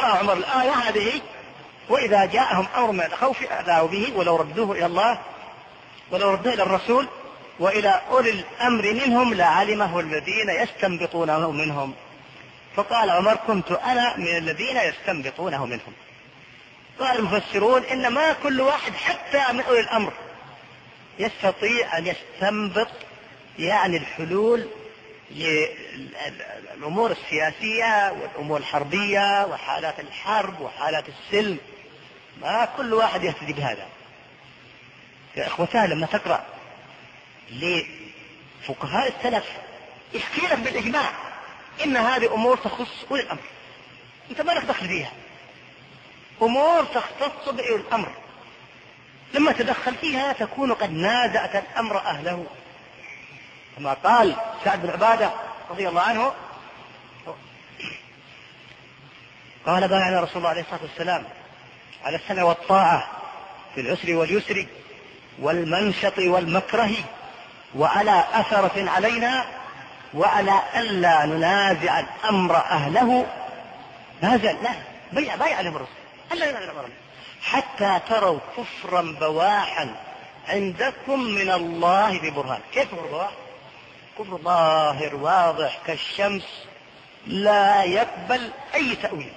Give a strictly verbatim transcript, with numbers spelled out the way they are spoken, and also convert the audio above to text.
قرأ عمر الآية هذه: وإذا جاءهم أمر من الخوف أذاعوا به ولو ردوه إلى الله ولو ردوه إلى الرسول وإلى أولي الأمر منهم لعلمه الذين يستنبطونه منهم. فقال عمر: كنت أنا من الذين يستنبطونه منهم. قال المفسرون: إن ما كل واحد حتى من أولي الأمر يستطيع أن يستنبط يعني الحلول للأمور السياسية والأمور الحربية وحالات الحرب وحالات السلم. ما كل واحد يهتدي بهذا. يا لما تقرأ لفقهاء السلف يحكي لك بالإجماع إن هذه أمور تخص أولي الأمر، أنت ما لك دخل فيها، أمور تختص بأولي الأمر، لما تدخل فيها تكون قد نازعت الأمر أهله، كما قال سعد بن عبادة رضي الله عنه: قال: بايعنا رسول الله عليه الصلاة والسلام على السمع والطاعة في العسر واليسر والمنشط والمكره وعلى أثرة علينا وعلى ألا ننازع الأمر أهله. نازل لا بيع بيع عليهم الرسول ألا ينازع الأمر حتى تروا كفرا بواحا عندكم من الله ببرهان. كيف كفر بواح؟ كفر ظاهر واضح كالشمس لا يقبل أي تأويل.